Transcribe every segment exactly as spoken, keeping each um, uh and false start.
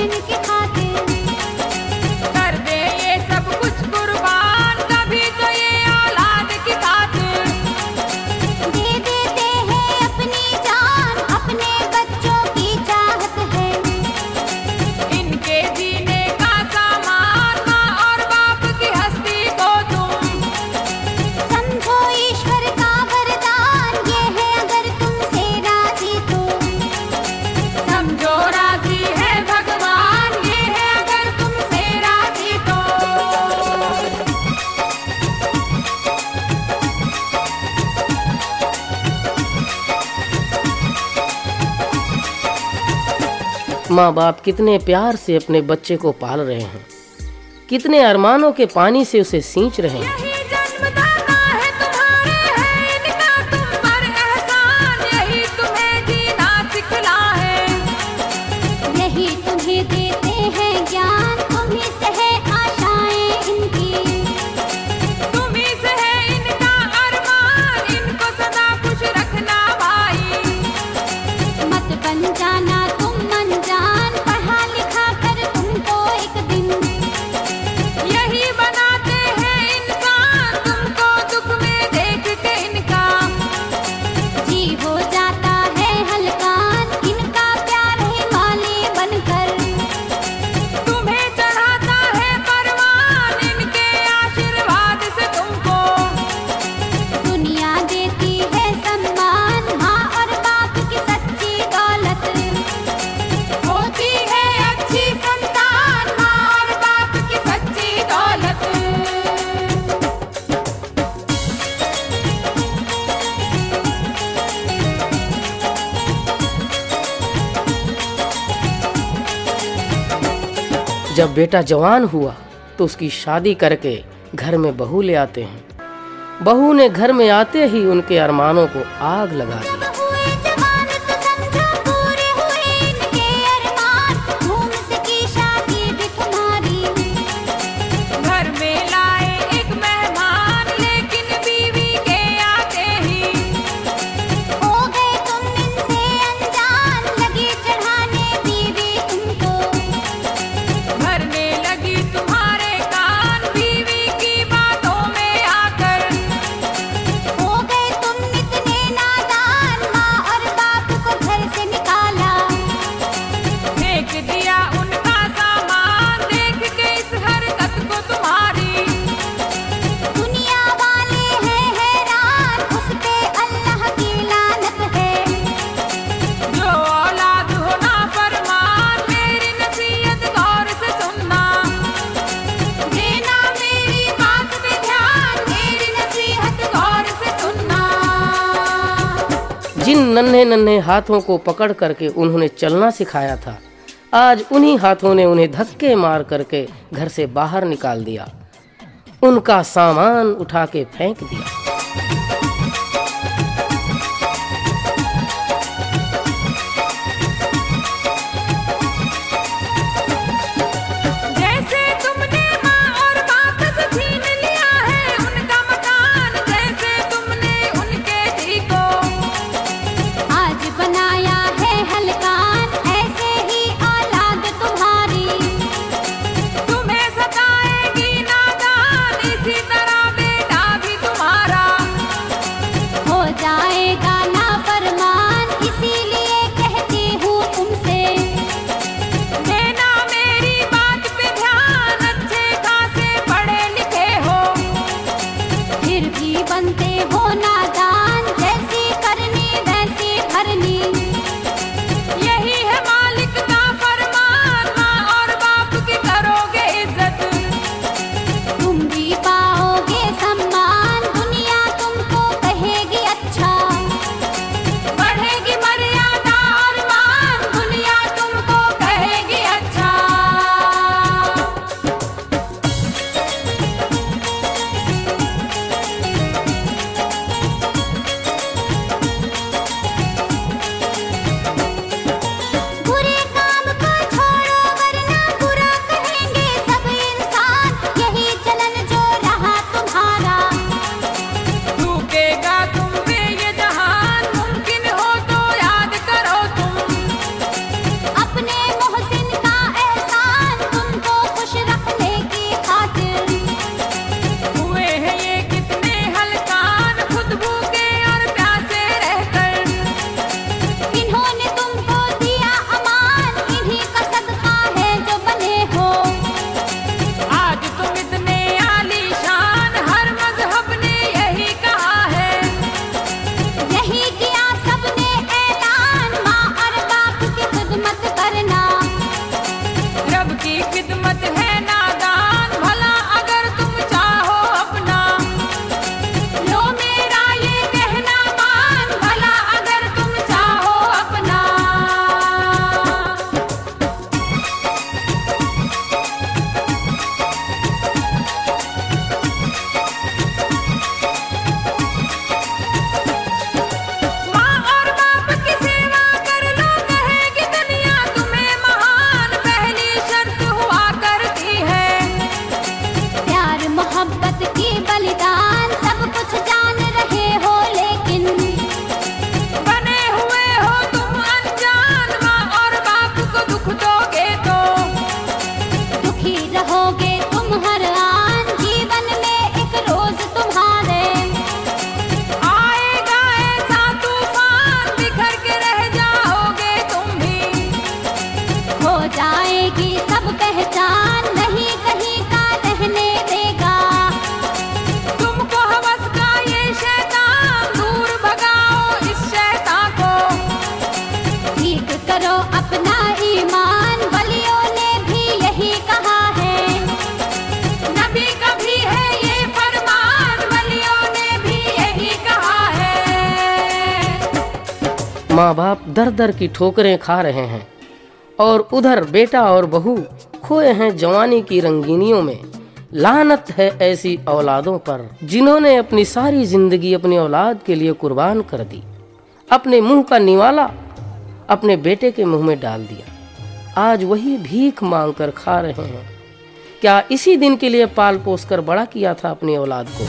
बहन की खातिर कर दे ये सब कुछ कुर्बान, कभी तो ये औलाद की खातिर दे देते हैं अपनी जान, अपने बच्चों की चाहत है। इनके जीने का सामान माँ और बाप की हस्ती को तुम समझो ईश्वर का वरदान, ये है अगर तुमसे राजी तो। समझो राजी है भगवान, ये है अगर तुमसे राजी तो। माँ बाप कितने प्यार से अपने बच्चे को पाल रहे हैं, कितने अरमानों के पानी से उसे सींच रहे हैं। यही जन्मदाता है तुम्हारे, है इनका तुम पर एहसान, यही तुम्हें जीना सिखला है। यही तुम्हें देते हैं ज्ञान, तुम्हीं से है आशाएं इनकी। तुम्हीं से है इनका अरमान, इनको सदा खुश रखना भाई। मत बन जाना तुम अनजान, पढ़ा लिखा कर तुमको एक दिन यही बनाते हैं इंसान, तुमको दुख में देख के इनका जी हो जाता है हलकान, इनका प्यार हिमालय बनकर। तुम्हें चढ़ाता है परवान, इनके आशीर्वाद से तुमको दुनिया देती है सम्मान, माँ और बाप की सच्ची दौलत होती है अच्छी संतान, माँ और बाप की सच्ची दौलत। जब बेटा जवान हुआ तो उसकी शादी करके घर में बहू ले आते हैं। बहू ने घर में आते ही उनके अरमानों को आग लगा दी। जब हुए जवान तो समझो पूरे हुए इनके अरमान, घूम सकी शादी भी तुम्हारी। घर में लाए एक मेहमान, लेकिन बीवी के आते ही हो गए तुम इनसे अनजान, लगी चढ़ाने बीवी तुमको। भरने लगी तुम्हारे कान, बीवी की बातों में आकर हो गए तुम इतने नादान, माँ और बाप को घर से निकाला। फेंक दिया उनका सामान, देख के इस हरकत को तुम्हारी। दुनिया वाले हैं हैरान, उस पे अल्लाह की लानत है। जो औलाद हो ना फरमान, मेरी नसीहत गौर से सुनना। देना मेरी बात पे ध्यान, मेरी नसीहत गौर से सुनना। जिन नन्हे नन्हे हाथों को पकड़ करके उन्होंने चलना सिखाया था, आज उन्हीं हाथों ने उन्हें धक्के मार करके घर से बाहर निकाल दिया, उनका सामान उठा के फेंक दिया। जैसे तुमने माँ और बाप से छीन लिया है उनका मकान, जैसे तुमने उनके जी को आज बनाया है हलकान, ऐसे ही औलाद तुम्हारी। तुम्हें सताएगी नादान, इसी तरह बेटा भी तुम्हारा माँ बाप दर दर की ठोकरें खा रहे हैं और उधर बेटा और बहू खोए हैं जवानी की रंगीनियों में। लानत है ऐसी औलादों पर जिन्होंने अपनी सारी जिंदगी अपनी औलाद के लिए कुर्बान कर दी, अपने मुंह का निवाला अपने बेटे के मुंह में डाल दिया। आज वही भीख मांग कर खा रहे हैं। क्या इसी दिन के लिए पाल पोस कर बड़ा किया था अपनी औलाद को?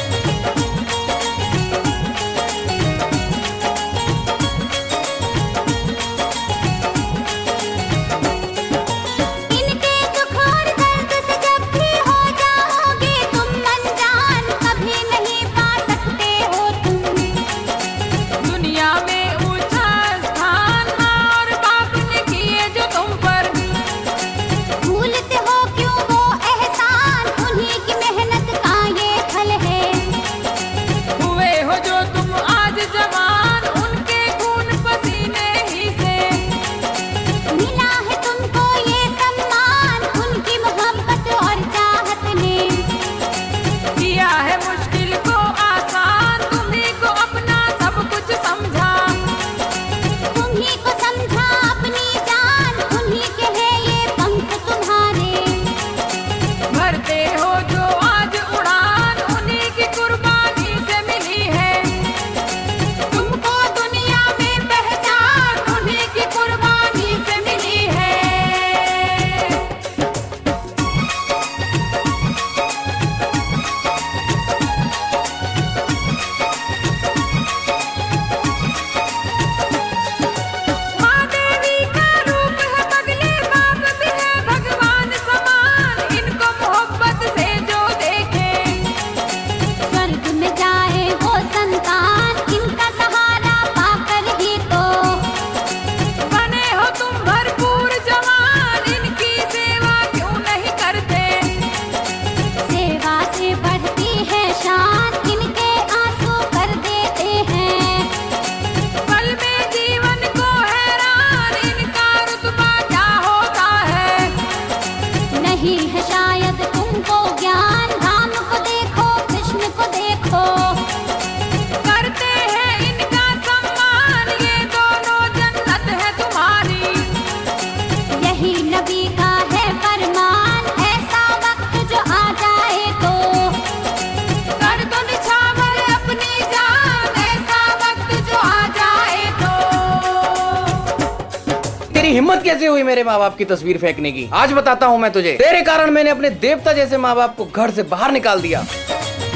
हिम्मत कैसे हुई मेरे माँ बाप की तस्वीर फेंकने की? आज बताता हूँ मैं तुझे। तेरे कारण मैंने अपने देवता जैसे माँ बाप को घर से बाहर निकाल दिया।